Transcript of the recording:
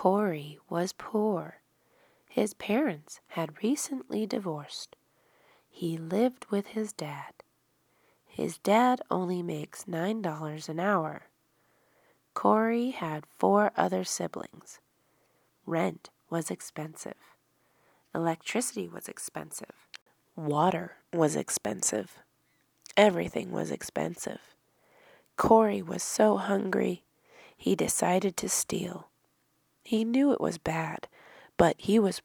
Corey was poor. His parents had recently divorced. He lived with his dad. His dad only makes $9 an hour. Corey had 4 other siblings. Rent was expensive. Electricity was expensive. Water was expensive. Everything was expensive. Corey was so hungry, he decided to steal. He knew it was bad, but he was